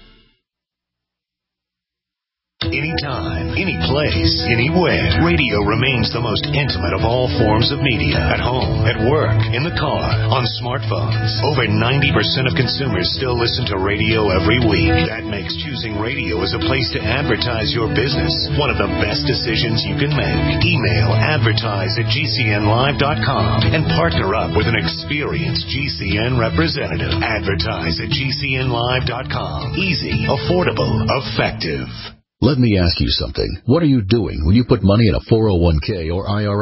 Anytime, any place, anywhere. Radio remains the most intimate of all forms of media. At home, at work, in the car, on smartphones. Over ninety percent of consumers still listen to radio every week. That makes choosing radio as a place to advertise your business one of the best decisions you can make. Email advertise at G C N live dot com and partner up with an experienced G C N representative. Advertise at G C N live dot com. Easy, affordable, effective. Let me ask you something. What are you doing when you put money in a four oh one k or I R A?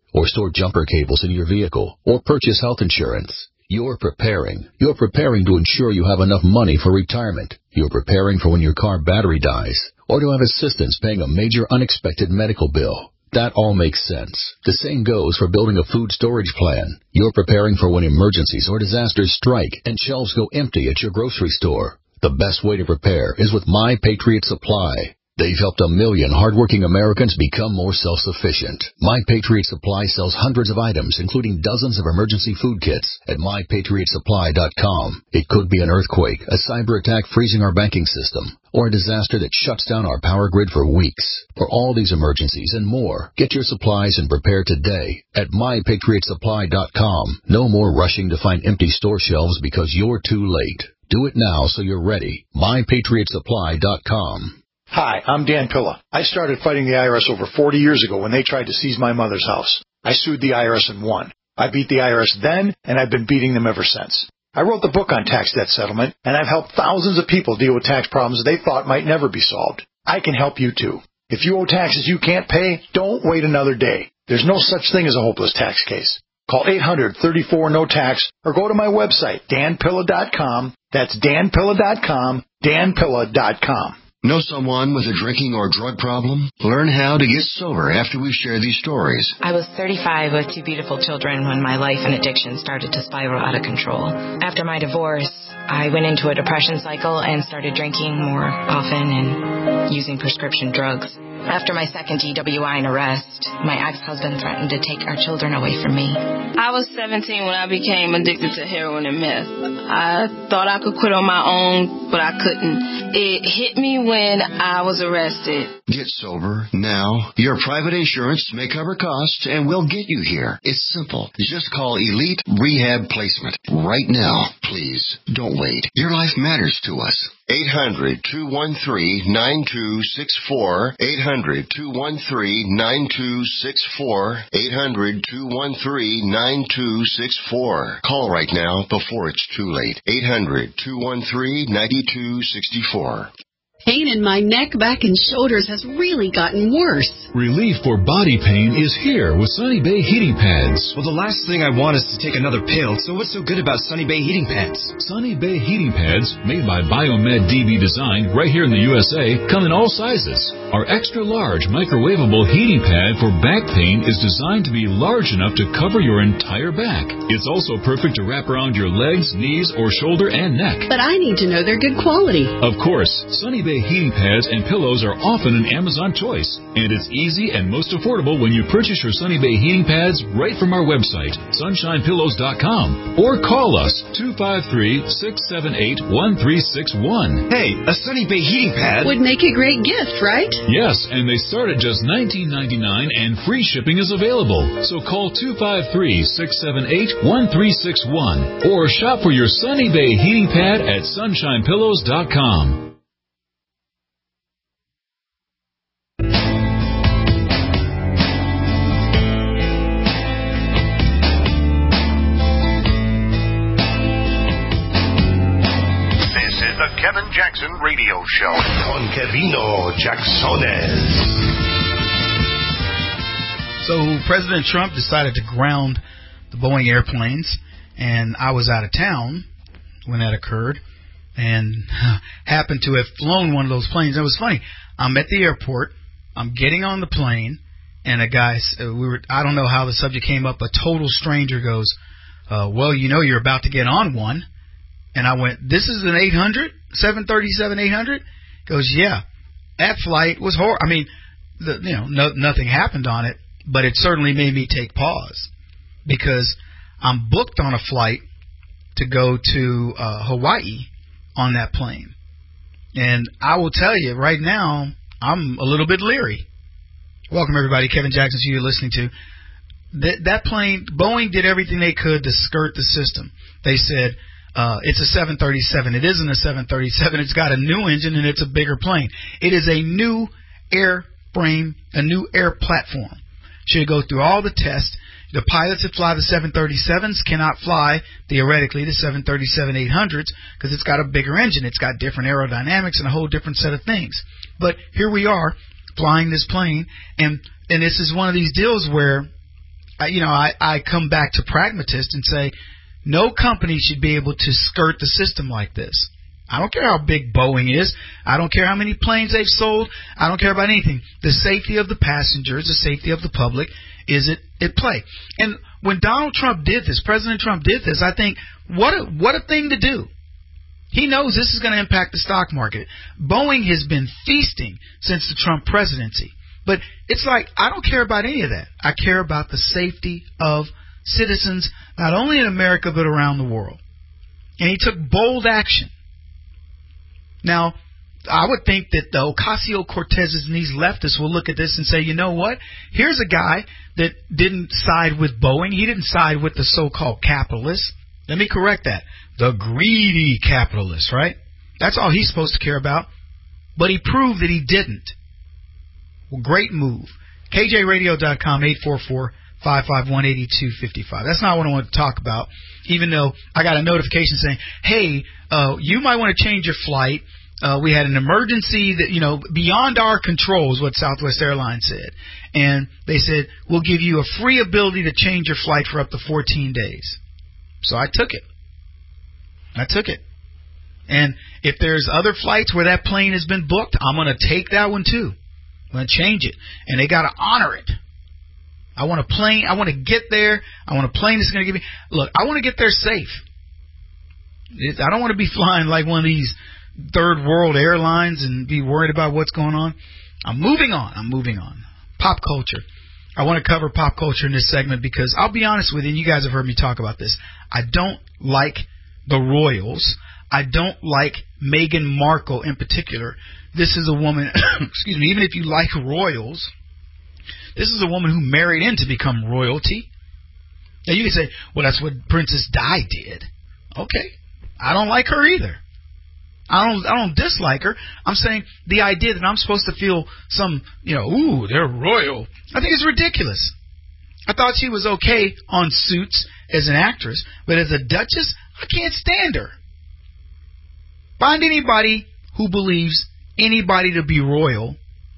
or store jumper cables in your vehicle, or purchase health insurance. You're preparing. You're preparing to ensure you have enough money for retirement. You're preparing for when your car battery dies, or to have assistance paying a major unexpected medical bill. That all makes sense. The same goes for building a food storage plan. You're preparing for when emergencies or disasters strike and shelves go empty at your grocery store. The best way to prepare is with My Patriot Supply. They've helped a million hardworking Americans become more self-sufficient. My Patriot Supply sells hundreds of items, including dozens of emergency food kits at my patriot supply dot com. It could be an earthquake, a cyber attack freezing our banking system, or a disaster that shuts down our power grid for weeks. For all these emergencies and more, get your supplies and prepare today at my patriot supply dot com. No more rushing to find empty store shelves because you're too late. Do it now so you're ready. my patriot supply dot com. Hi, I'm Dan Pilla. I started fighting the I R S over forty years ago when they tried to seize my mother's house. I sued the I R S and won. I beat the I R S then, and I've been beating them ever since. I wrote the book on tax debt settlement, and I've helped thousands of people deal with tax problems they thought might never be solved. I can help you too. If you owe taxes you can't pay, don't wait another day. There's no such thing as a hopeless tax case. Call eight hundred, thirty-four, no tax or go to my website, dan pilla dot com. That's dan pilla dot com, dan pilla dot com. Know someone with a drinking or drug problem? Learn how to get sober after we share these stories. I was thirty-five with two beautiful children when my life and addiction started to spiral out of control. After my divorce, I went into a depression cycle and started drinking more often and using prescription drugs. After my second D W I and arrest, my ex-husband threatened to take our children away from me. I was seventeen when I became addicted to heroin and meth. I thought I could quit on my own, but I couldn't. It hit me when I was arrested. Get sober now. Your private insurance may cover costs and we'll get you here. It's simple. Just call Elite Rehab Placement right now. Please, don't wait. Your life matters to us. eight hundred, two one three, nine two six four. eight hundred, two one three, nine two six four. eight hundred, two one three, nine two six four. Call right now before it's too late. eight hundred, two one three, nine two six four. Pain in my neck, back, and shoulders has really gotten worse. Relief for body pain is here with Sunny Bay Heating Pads. Well, the last thing I want is to take another pill, so what's so good about Sunny Bay Heating Pads? Sunny Bay Heating Pads, made by Biomed D B Design right here in the U S A, come in all sizes. Our extra-large microwavable heating pad for back pain is designed to be large enough to cover your entire back. It's also perfect to wrap around your legs, knees, or shoulder and neck. But I need to know they're good quality. Of course, Sunny Bay heating pads and pillows are often an Amazon choice, and it's easy and most affordable when you purchase your Sunny Bay heating pads right from our website, sunshine pillows dot com, or call us two five three, six seven eight, one three six one. Hey, a Sunny Bay heating pad would make a great gift, right? Yes, and they start at just nineteen ninety-nine, and free shipping is available. So call two five three, six seven eight, one three six one or shop for your Sunny Bay heating pad at sunshine pillows dot com. The Kevin Jackson Radio Show. Con Kevino Jacksones. So President Trump decided to ground the Boeing airplanes, and I was out of town when that occurred, and happened to have flown one of those planes. It was funny. I'm at the airport. I'm getting on the plane, and a guy, we were, I don't know how the subject came up, a total stranger goes, uh, well, you know you're about to get on one. And I went, this is an eight hundred, seven thirty-seven eight hundred? Goes, yeah. That flight was horrible. I mean, the, you know, no, nothing happened on it, but it certainly made me take pause because I'm booked on a flight to go to uh, Hawaii on that plane. And I will tell you right now, I'm a little bit leery. Welcome, everybody. Kevin Jackson, who you're listening to. That, that plane, Boeing did everything they could to skirt the system. They said, Uh, it's a seven thirty-seven. It isn't a seven thirty-seven. It's got a new engine and it's a bigger plane. It is a new airframe, a new air platform. Should go through all the tests. The pilots that fly the seven thirty-sevens cannot fly, theoretically, the seven thirty-seven eight hundreds because it's got a bigger engine. It's got different aerodynamics and a whole different set of things. But here we are flying this plane, and, and this is one of these deals where I, you know, I, I come back to pragmatist and say no company should be able to skirt the system like this. I don't care how big Boeing is. I don't care how many planes they've sold. I don't care about anything. The safety of the passengers, the safety of the public is at, at play. And when Donald Trump did this, President Trump did this, I think, what a, what a thing to do. He knows this is going to impact the stock market. Boeing has been feasting since the Trump presidency. But it's like, I don't care about any of that. I care about the safety of citizens, not only in America, but around the world. And he took bold action. Now, I would think that the Ocasio-Cortezes and these leftists will look at this and say, you know what? Here's a guy that didn't side with Boeing. He didn't side with the so-called capitalists. Let me correct that. The greedy capitalists, right? That's all he's supposed to care about. But he proved that he didn't. Well, great move. K J radio dot com, eight four four, five five one, eight two five five. That's not what I want to talk about, even though I got a notification saying, hey, uh, you might want to change your flight. Uh, we had an emergency that, you know, beyond our control is what Southwest Airlines said. And they said, we'll give you a free ability to change your flight for up to fourteen days. So I took it. I took it. And if there's other flights where that plane has been booked, I'm going to take that one too. I'm going to change it. And they got to honor it. I want a plane. I want to get there. I want a plane that's going to give me. Look, I want to get there safe. I don't want to be flying like one of these third world airlines and be worried about what's going on. I'm moving on. I'm moving on. Pop culture. I want to cover pop culture in this segment because I'll be honest with you, and you guys have heard me talk about this. I don't like the royals. I don't like Meghan Markle in particular. This is a woman, excuse me, even if you like royals, this is a woman who married in to become royalty. Now you can say, well, that's what Princess Di did. Okay. I don't like her either. I don't I don't dislike her. I'm saying the idea that I'm supposed to feel some, you know, ooh, they're royal. I think it's ridiculous. I thought she was okay on Suits as an actress, but as a duchess, I can't stand her. Find anybody who believes anybody to be royal,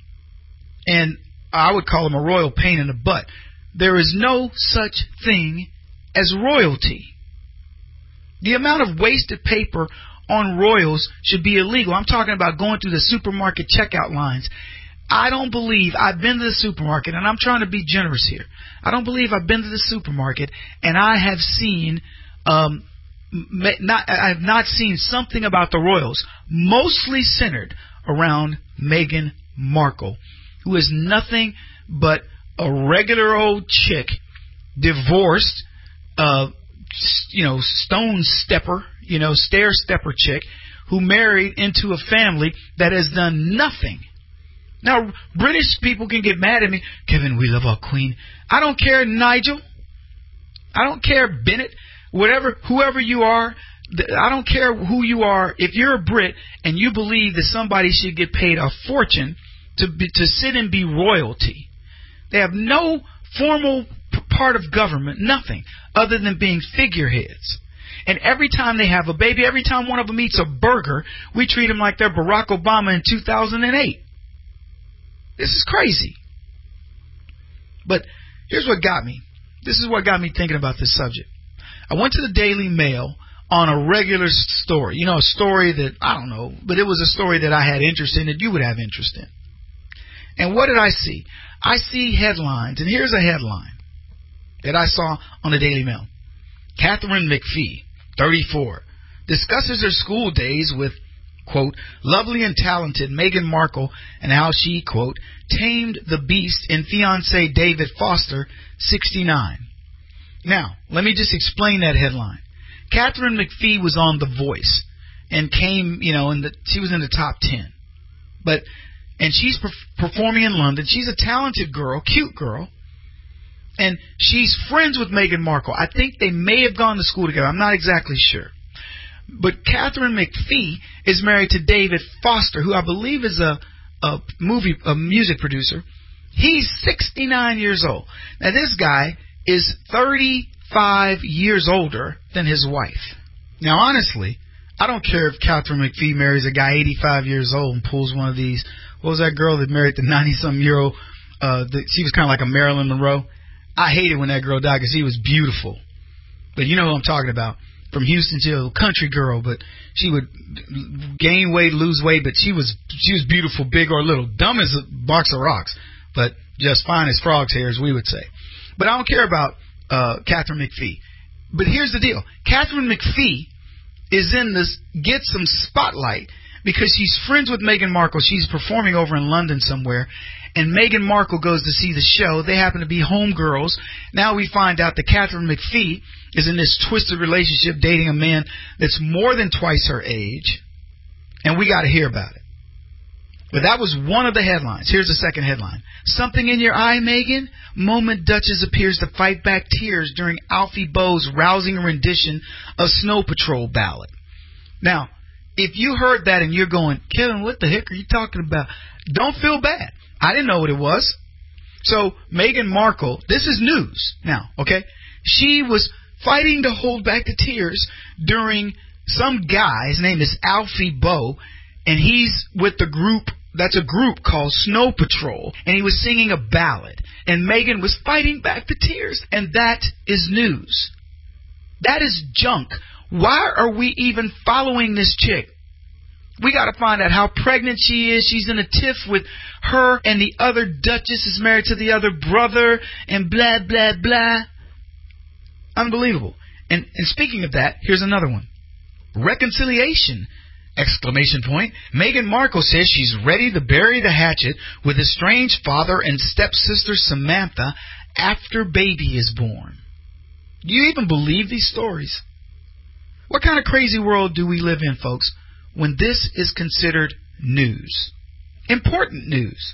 and I would call them a royal pain in the butt. There is no such thing as royalty. The amount of wasted paper on royals should be illegal. I'm talking about going through the supermarket checkout lines. I don't believe I've been to the supermarket, and I'm trying to be generous here. I don't believe I've been to the supermarket and I have seen, um, not I have not seen something about the royals, mostly centered around Meghan Markle, who is nothing but a regular old chick, divorced, uh, you know, stone stepper, you know, stair stepper chick who married into a family that has done nothing. Now, British people can get mad at me. Kevin, we love our queen. I don't care, Nigel. I don't care, Bennett. Whatever, whoever you are, I don't care who you are. If you're a Brit and you believe that somebody should get paid a fortune to be, to sit and be royalty, they have no formal part of government, nothing, other than being figureheads. And every time they have a baby, every time one of them eats a burger, we treat them like they're Barack Obama in two thousand eight. This is crazy. But here's what got me. This is what got me thinking about this subject. I went to the Daily Mail on a regular story. You know, a story that, I don't know, but it was a story that I had interest in, that you would have interest in. And what did I see? I see headlines, and here's a headline that I saw on the Daily Mail. Catherine McPhee, thirty-four, discusses her school days with, quote, lovely and talented Meghan Markle and how she, quote, tamed the beast in fiancé David Foster, sixty-nine. Now, let me just explain that headline. Catherine McPhee was on The Voice and came, you know, in the, she was in the top ten. But, and she's per- performing in London. She's a talented girl, cute girl. And she's friends with Meghan Markle. I think they may have gone to school together. I'm not exactly sure. But Catherine McPhee is married to David Foster, who I believe is a, a movie, a music producer. He's sixty-nine years old. Now, this guy is thirty-five years older than his wife. Now, honestly, I don't care if Catherine McPhee marries a guy eighty-five years old and pulls one of these. What was that girl that married the ninety-something year old? Uh, the, she was kind of like a Marilyn Monroe. I hated when that girl died because she was beautiful. But you know who I'm talking about. From Houston, she was a country girl, but she would gain weight, lose weight, but she was she was beautiful, big or little. Dumb as a box of rocks, but just fine as frog's hair, as we would say. But I don't care about uh, Katharine McPhee. But here's the deal. Katharine McPhee is in this, gets some spotlight because she's friends with Meghan Markle. She's performing over in London somewhere, and Meghan Markle goes to see the show. They happen to be homegirls. Now we find out that Katharine McPhee is in this twisted relationship dating a man that's more than twice her age, and we got to hear about it. But that was one of the headlines. Here's the second headline. Something in your eye, Meghan? Moment Duchess appears to fight back tears during Alfie Bowe's rousing rendition of Snow Patrol ballad. Now, if you heard that and you're going, Kevin, what the heck are you talking about? Don't feel bad. I didn't know what it was. So, Meghan Markle, this is news now, okay? She was fighting to hold back the tears during some guy, his name is Alfie Bowe, and he's with the group, that's a group called Snow Patrol, and he was singing a ballad, and Meghan was fighting back the tears, and that is news. That is junk. Why are we even following this chick? We got to find out how pregnant she is. She's in a tiff with her, and the other Duchess is married to the other brother, and blah, blah, blah. Unbelievable. And, and speaking of that, here's another one. Reconciliation! Exclamation point. Meghan Markle says she's ready to bury the hatchet with estranged father and stepsister Samantha after baby is born. Do you even believe these stories? What kind of crazy world do we live in, folks, when this is considered news? Important news.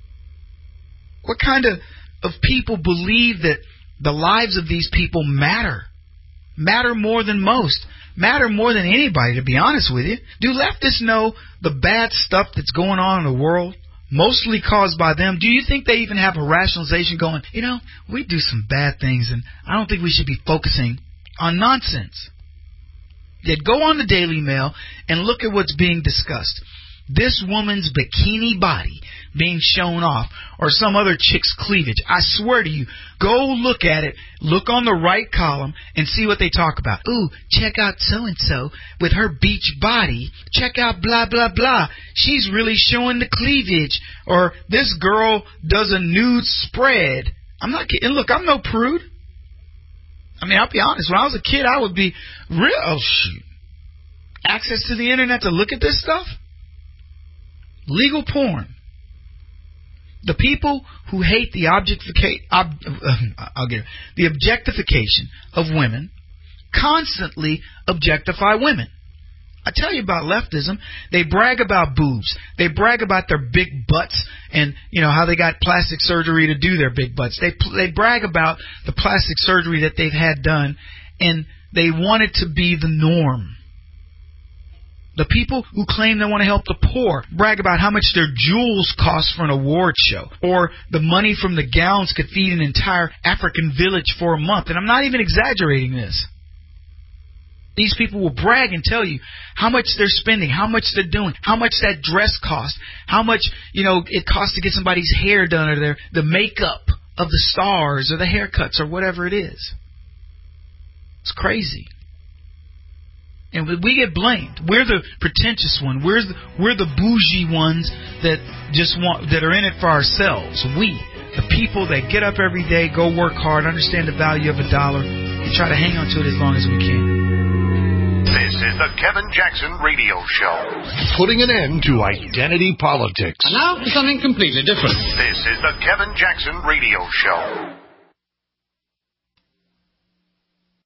What kind of, of people believe that the lives of these people matter? Matter more than most. Matter more than anybody, to be honest with you. Do leftists know the bad stuff that's going on in the world, mostly caused by them? Do you think they even have a rationalization going, you know, we do some bad things, and I don't think we should be focusing on nonsense? Yet go on the Daily Mail and look at what's being discussed. This woman's bikini body being shown off, or some other chick's cleavage. I swear to you, go look at it, look on the right column, and see what they talk about. Ooh, check out so-and-so with her beach body. Check out blah, blah, blah. She's really showing the cleavage. Or this girl does a nude spread. I'm not kidding. Look, I'm no prude. I mean, I'll be honest. When I was a kid, I would be real. Oh, shoot. Access to the internet to look at this stuff? Legal porn. The people who hate the objectification, ob, uh, I'll get it, the objectification of women constantly objectify women. I tell you about leftism. They brag about boobs. They brag about their big butts and, you know, how they got plastic surgery to do their big butts. They they brag about the plastic surgery that they've had done, and they want it to be the norm. The people who claim they want to help the poor brag about how much their jewels cost for an award show, or the money from the gowns could feed an entire African village for a month. And I'm not even exaggerating this. These people will brag and tell you how much they're spending, how much they're doing, how much that dress costs, how much, you know, it costs to get somebody's hair done, or their, the makeup of the stars, or the haircuts, or whatever it is. It's crazy. And we get blamed. We're the pretentious one. We're the, we're the bougie ones that just want, that are in it for ourselves. We, the people that get up every day, go work hard, understand the value of a dollar, and try to hang on to it as long as we can. This is the Kevin Jackson Radio Show. Putting an end to identity politics. And now for something completely different. This is the Kevin Jackson Radio Show.